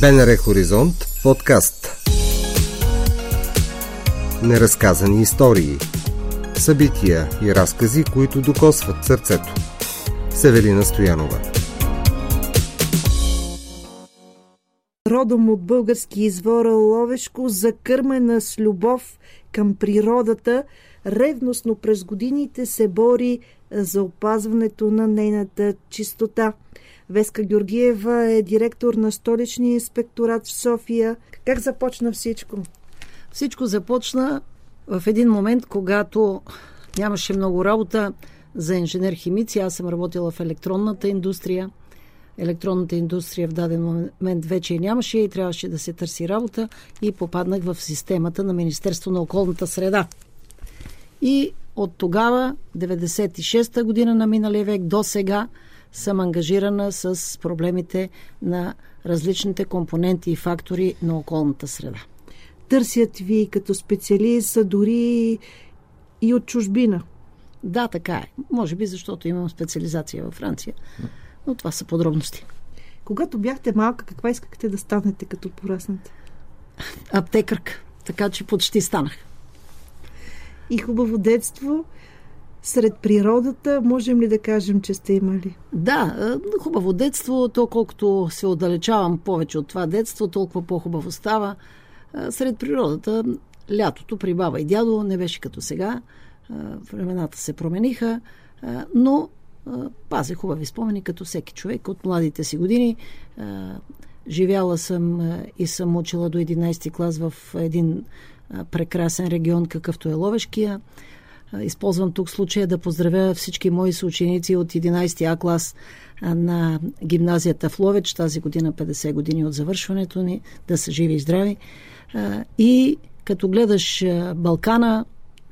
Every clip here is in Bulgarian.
БНР Хоризонт подкаст. Неразказани истории. Събития и разкази, които докосват сърцето. С Евелина Стоянова. Родом от български извора Ловешко, закърмена с любов към природата, ревностно през годините се бори за опазването на нейната чистота. Веска Георгиева е директор на Столичния инспекторат в София. Как започна всичко? Всичко започна в един момент, когато нямаше много работа за инженер-химици. Аз съм работила в електронната индустрия. Електронната индустрия в даден момент вече нямаше и трябваше да се търси работа и попаднах в системата на Министерство на околната среда. И от тогава, 96-та година на миналия век до сега, съм ангажирана с проблемите на различните компоненти и фактори на околната среда. Търсят ви като специалист, дори и от чужбина. Да, така е. Може би защото имам специализация във Франция. Но това са подробности. Когато бяхте малка, каква искахте да станете като пораснете? Аптекарка. Така че почти станах. И хубаво детство сред природата, можем ли да кажем, че сте имали? Да, хубаво детство, то колкото се отдалечавам повече от това детство, толкова по-хубаво става. Сред природата, лятото при баба и дядо не беше като сега. Времената се промениха, но пазя хубави спомени, като всеки човек от младите си години. Живяла съм и съм учила до 11-ти клас в един прекрасен регион, какъвто е Ловешкия. Използвам тук случая да поздравя всички мои съученици от 11-ти А клас на гимназията в Ловеч. Тази година 50 години от завършването ни. Да са живи и здрави. И като гледаш Балкана,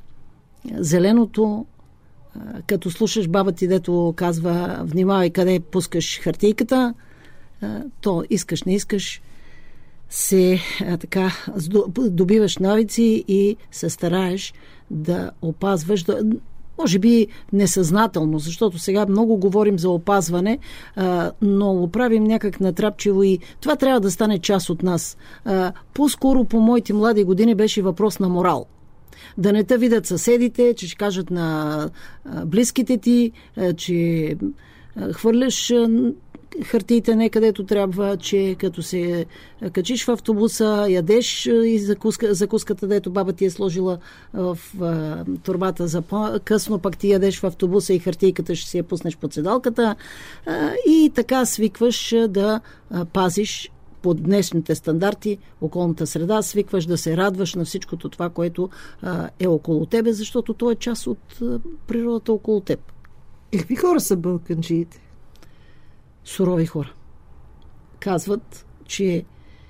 зеленото, като слушаш баба ти, дето казва внимавай къде пускаш хартийката, то искаш, не искаш, се така добиваш навици и се стараеш да опазваш, може би несъзнателно, защото сега много говорим за опазване, но го правим някак натрапчиво и това трябва да стане част от нас. По-скоро по моите млади години беше въпрос на морал. Да не те видят съседите, че ще кажат на близките ти, че хвърляш хартиите не където трябва, че като се качиш в автобуса, ядеш и закуската, дето баба ти е сложила в торбата за късно, пък ти ядеш в автобуса и хартийката ще си я пуснеш под седалката и така свикваш да пазиш по днешните стандарти околната среда, свикваш да се радваш на всичкото това, което е около тебе, защото то е част от природата около теб. Какви хора са балканджиите? Сурови хора. Казват, че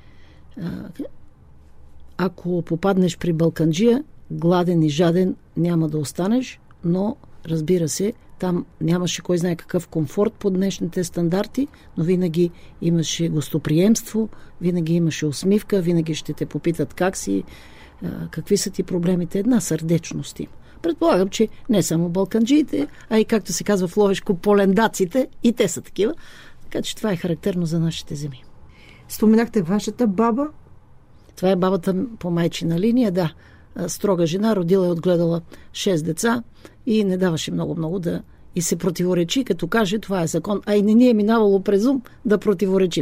ако попаднеш при балканджия, гладен и жаден няма да останеш, но разбира се, там нямаше кой знае какъв комфорт по днешните стандарти, но винаги имаше гостоприемство, винаги имаше усмивка, винаги ще те попитат как си, какви са ти проблемите, една сърдечност им. Предполагам, че не само балканджиите, а и както се казва в Ловешко, полендаците, и те са такива. Така че това е характерно за нашите земи. Споменахте вашата баба? Това е бабата по майчина линия, да. Строга жена, родила и отгледала 6 деца и не даваше много да и се противоречи, като каже това е закон, а и не ни е минавало през ум да противоречим.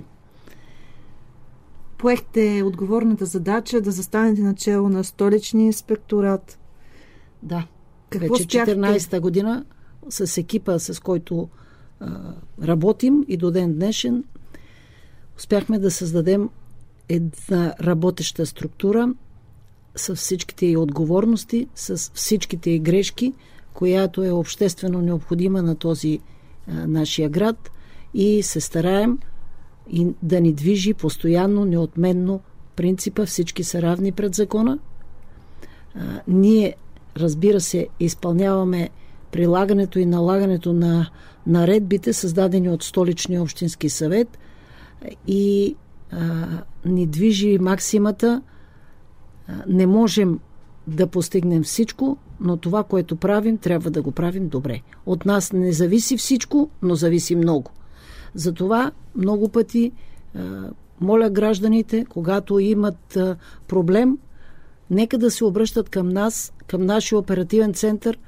Поехте отговорната задача да застанете начело на Столичния инспекторат. Да. Какво вече спяхте? 14-та година с екипа, с който работим и до ден днешен успяхме да създадем една работеща структура с всичките й отговорности, с всичките й грешки, която е обществено необходима на този нашия град и се стараем и да ни движи постоянно, неотменно принципа всички са равни пред закона. Ние, разбира се, изпълняваме прилагането и налагането на наредбите, създадени от Столичния общински съвет и ни движи максимата. Не можем да постигнем всичко, но това, което правим, трябва да го правим добре. От нас не зависи всичко, но зависи много. Затова много пъти моля гражданите, когато имат проблем, нека да се обръщат към нас, към нашия оперативен център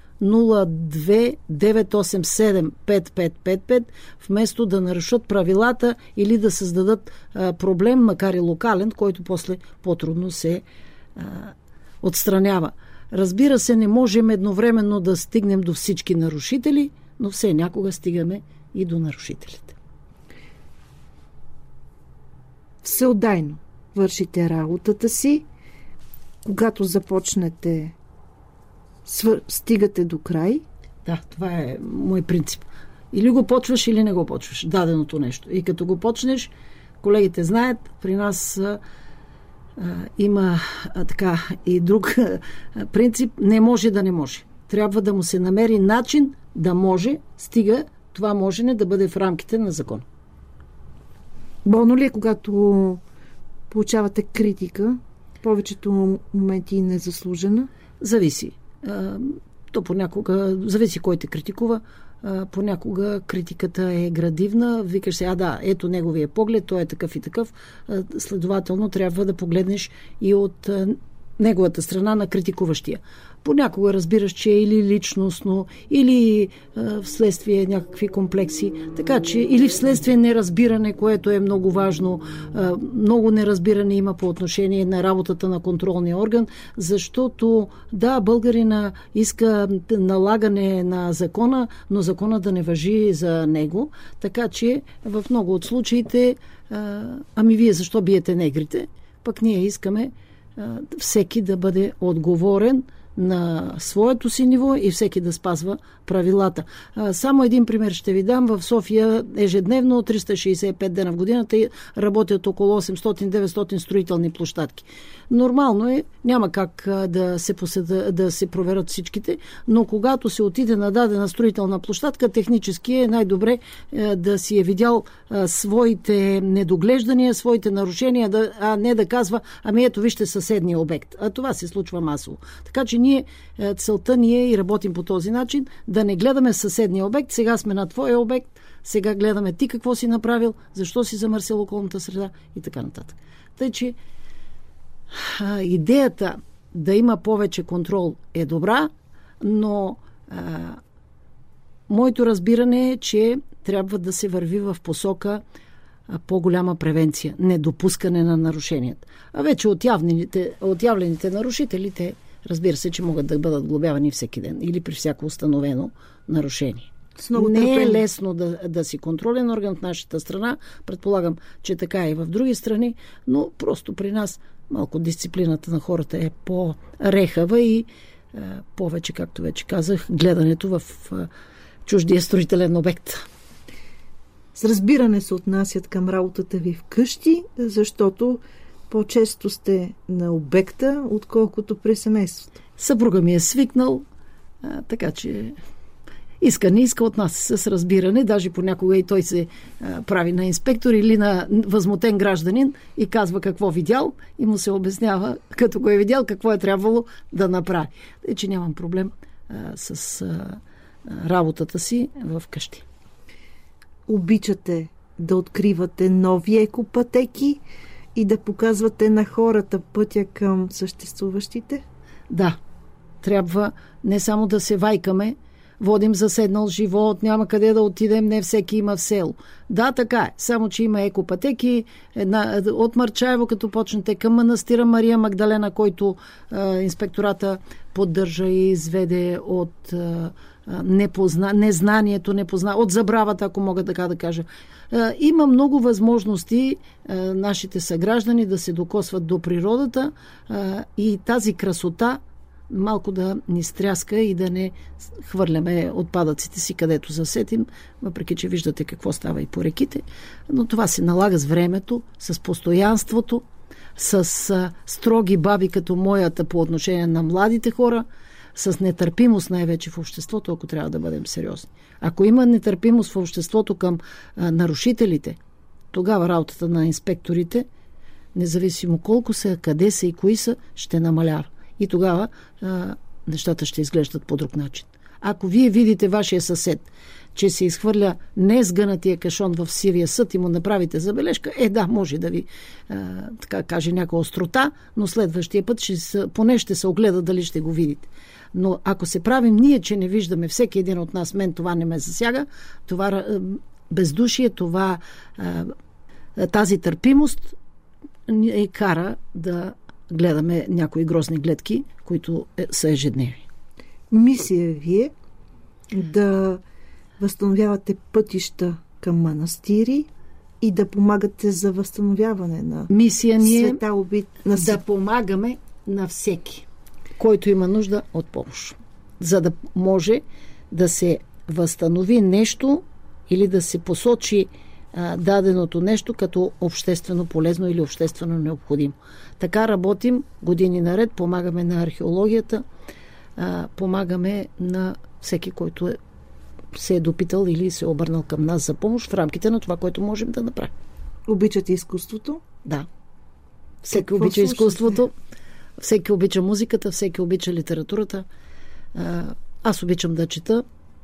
02-987-5555, вместо да нарушат правилата или да създадат проблем, макар и локален, който после по-трудно се отстранява. Разбира се, не можем едновременно да стигнем до всички нарушители, но все някога стигаме и до нарушителите. Всеотдайно вършите работата си. Когато започнете, стигате до край. Да, това е мой принцип. Или го почваш, или не го почваш. Даденото нещо. И като го почнеш, колегите знаят, при нас има така и друг принцип. Не може да не може. Трябва да му се намери начин да може, стига това можене да бъде в рамките на закон. Болно ли е, когато получавате критика, повечето моменти и незаслужена? Зависи. То понякога, зависи кой те критикува. Понякога критиката е градивна. Викаш се, ето неговия поглед, той е такъв и такъв. Следователно трябва да погледнеш и от неговата страна на критикуващия. Понякога разбираш, че е или личностно, или вследствие някакви комплекси, така че или вследствие неразбиране, което е много важно. Много неразбиране има по отношение на работата на контролния орган, защото българина иска налагане на закона, но закона да не важи за него, така че в много от случаите вие защо биете негрите? Пък ние искаме всеки да бъде отговорен на своето си ниво и всеки да спазва правилата. Само един пример ще ви дам. В София ежедневно 365 дена в годината работят около 800-900 строителни площадки. Нормално е, няма как да се проверят всичките, но когато се отиде на дадена строителна площадка, технически е най-добре да си е видял своите недоглеждания, своите нарушения, а не да казва, ето вижте съседния обект. А това се случва масово. Така че целта ни е и работим по този начин, да не гледаме съседния обект, сега сме на твоя обект, сега гледаме ти какво си направил, защо си замърсил околната среда и така нататък. Тъй, че идеята да има повече контрол е добра, но моето разбиране е, че трябва да се върви в посока по-голяма превенция, недопускане на нарушенията. А вече отявлените нарушителите, разбира се, че могат да бъдат глобявани всеки ден или при всяко установено нарушение. Не е лесно да си контролен орган в нашата страна. Предполагам, че така е и в други страни, но просто при нас малко дисциплината на хората е по-рехава и повече, както вече казах, гледането в чуждия строителен обект. С разбиране се отнасят към работата ви вкъщи, защото по-често сте на обекта, отколкото при семейството. Съпруга ми е свикнал, така че не иска от нас с разбиране. Даже понякога и той се прави на инспектор или на възмутен гражданин и казва какво видял и му се обяснява, като го е видял, какво е трябвало да направи. Тъй, че нямам проблем с работата си в къщи. Обичате да откривате нови екопътеки и да показвате на хората пътя към съществуващите? Да. Трябва не само да се вайкаме, водим заседнал живот, няма къде да отидем, не всеки има в село. Да, така е. Само, че има екопътеки. От Марчаево, като почнете към манастира Мария Магдалена, който инспектората поддържа и изведе от незнанието, от забравата, ако мога така да кажа. Има много възможности нашите съграждани да се докосват до природата и тази красота малко да ни стряска и да не хвърляме отпадъците си където засетим, въпреки че виждате какво става и по реките. Но това се налага с времето, с постоянството, с строги баби като моята по отношение на младите хора, с нетърпимост най-вече в обществото, ако трябва да бъдем сериозни. Ако има нетърпимост в обществото към нарушителите, тогава работата на инспекторите, независимо колко са, къде са и кои са, ще намалява. И тогава нещата ще изглеждат по друг начин. Ако вие видите вашия съсед, че се изхвърля несгънатия кашон в сивия съд и му направите забележка, да, може да ви така каже някаква острота, но следващия път поне ще се огледа дали ще го видите. Но ако се правим ние, че не виждаме всеки един от нас, мен това не ме засяга, това бездушие, това тази търпимост ни кара да гледаме някои грозни гледки, които са ежедневни. Мисия ви е да възстановявате пътища към манастири и да помагате за възстановяване на мисия ни е света убит. Да помагаме на всеки, който има нужда от помощ. За да може да се възстанови нещо или да се посочи даденото нещо като обществено полезно или обществено необходимо. Така работим години наред, помагаме на археологията, помагаме на всеки, който се е допитал или се е обърнал към нас за помощ в рамките на това, което можем да направим. Обичате изкуството? Да. Всеки обича изкуството, всеки обича музиката, всеки обича литературата. Аз обичам да чета,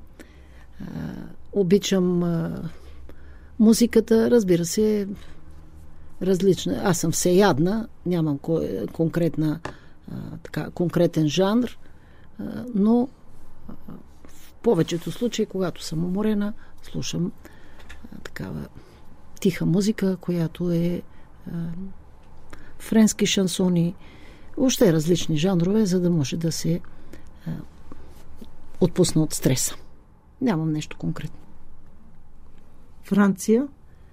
обичам музиката, разбира се, различна. Аз съм всеядна, нямам конкретен жанр, но в повечето случаи, когато съм уморена, слушам такава тиха музика, която е френски шансони, въобще различни жанрове, за да може да се отпусна от стреса. Нямам нещо конкретно. Франция?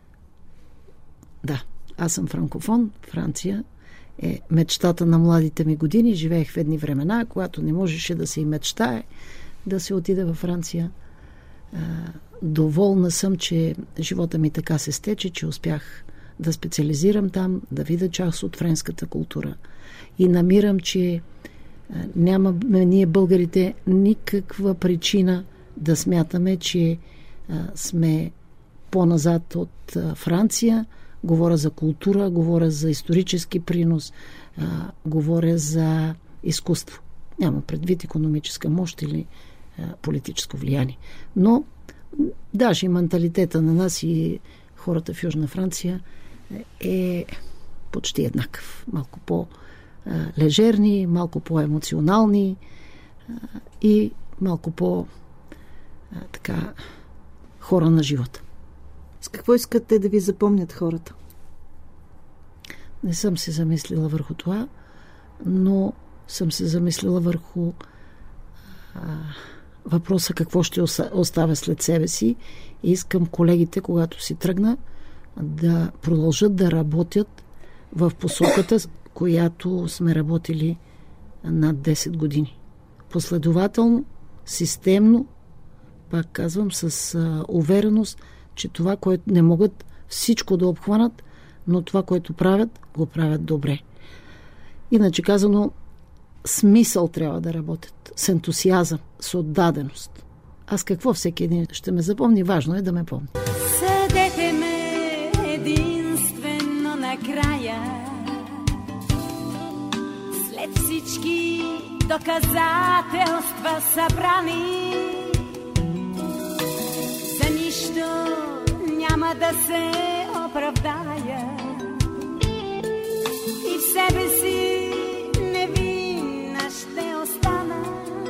Да, аз съм франкофон. Франция е мечтата на младите ми години. Живеех в едни времена, когато не можеше да се и мечтае да се отиде във Франция. Доволна съм, че живота ми така се стече, че успях да специализирам там, да видя част от френската култура. И намирам, че нямаме ние българите никаква причина да смятаме, че сме по-назад от Франция. Говоря за култура, говоря за исторически принос, говоря за изкуство. Няма предвид икономическа мощ или политическо влияние. Но даже и менталитета на нас и хората в Южна Франция е почти еднакъв. Малко по-лежерни, малко по-емоционални и малко по-така хора на живота. С какво искате да ви запомнят хората? Не съм се замислила върху това, но съм се замислила върху въпроса какво ще оставя след себе си и искам колегите, когато си тръгна, да продължат да работят в посоката, която сме работили над 10 години. Последователно, системно, пак казвам, с увереност, че това, което не могат всичко да обхванат, но това, което правят, го правят добре. Иначе казано, смисъл трябва да работят, с ентусиазъм, с отдаденост. Аз какво всеки един ще ме запомни, важно е да ме помни. Съдете ме единствено накрая, след всички доказателства събрани, за нищо няма да се оправдая и в себе си невинна ще остана.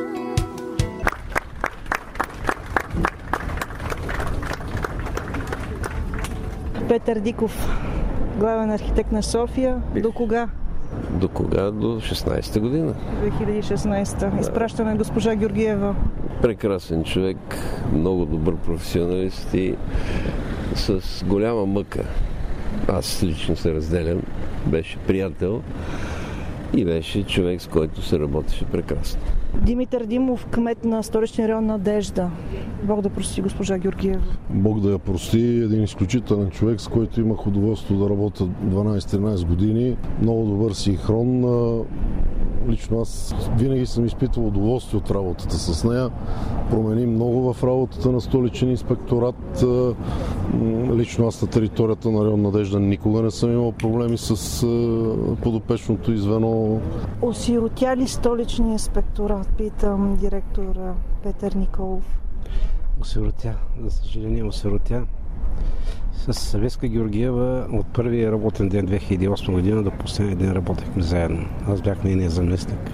Петър Диков, главен архитект на София. До кога? До кога? До 16-та година. 2016. Изпращаме госпожа Георгиева. Прекрасен човек, много добър професионалист и с голяма мъка. Аз лично се разделям. Беше приятел и беше човек, с който се работеше прекрасно. Димитър Димов, кмет на Столичния район Надежда. Бог да прости госпожа Георгиева. Бог да я прости. Един изключителен човек, с който имах удоволствие да работя 12-13 години. Много добър синхрон. Лично аз винаги съм изпитвал удоволствие от работата с нея. Промени много в работата на Столичен инспекторат. Лично аз на територията на район Надежда никога не съм имал проблеми с подопечното звено. Осиротя ли Столичния инспекторат, питам директора Петър Николов? Осиротя, за съжаление осиротя. С Веска Георгиева от първия работен ден 2008 година до последния ден работехме заедно. Аз бях нейния заместник.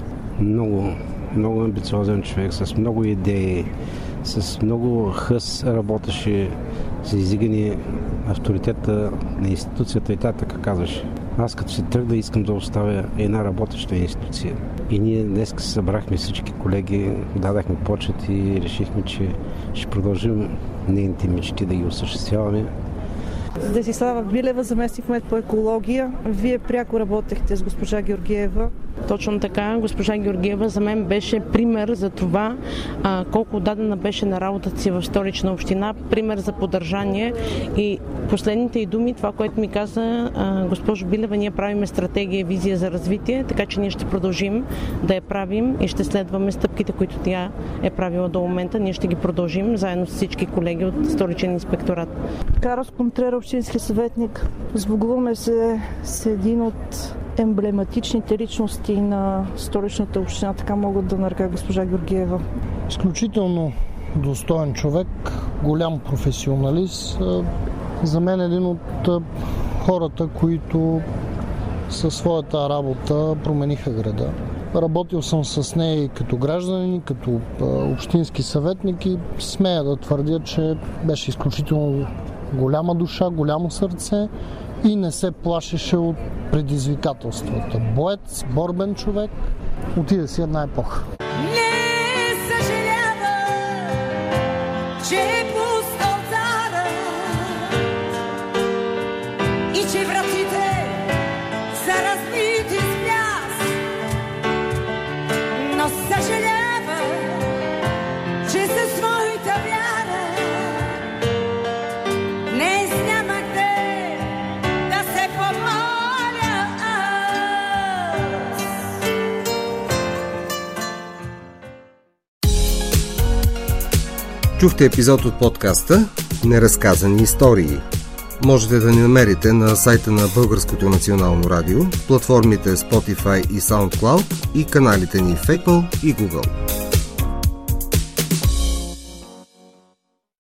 Много амбициозен човек, с много идеи, с много хъс работеше за издигане авторитета на институцията и тя така казваше. Аз като се тръгна искам да оставя една работеща институция. И ние днес се събрахме всички колеги, дадахме почет и решихме, че ще продължим нейните мечти да ги осъществяваме. Десислава Билева, заместник-кмет по екология. Вие пряко работехте с госпожа Георгиева. Точно така. Госпожа Георгиева за мен беше пример за това колко отдадена беше на работата си в Столична община, пример за поддържание. И последните й думи, това, което ми каза госпожо Билева, ние правиме стратегия и визия за развитие, така че ние ще продължим да я правим и ще следваме стъпките, които тя е правила до момента. Ние ще ги продължим заедно с всички колеги от Столичен инспекторат. Карлос Контрера, общински съветник. Сбогуваме се с един от емблематичните личности на Столичната община, така могат да нарека госпожа Георгиева. Изключително достоен човек, голям професионалист. За мен един от хората, които със своята работа промениха града. Работил съм с нея и като гражданин, и като общински съветник и смея да твърдя, че беше изключително голяма душа, голямо сърце и не се плашеше от предизвикателствата. Боец, борбен човек, отиде си една епоха. Не съжалява, че е пуст алтара и че вратите са разбити с пясък, но съжалява, че със своята вяра днес няма къде да се помоля аз. Чухте епизод от подкаста Неразказани истории. Можете да ни намерите на сайта на Българското национално радио, платформите Spotify и SoundCloud и каналите ни в Apple и Google.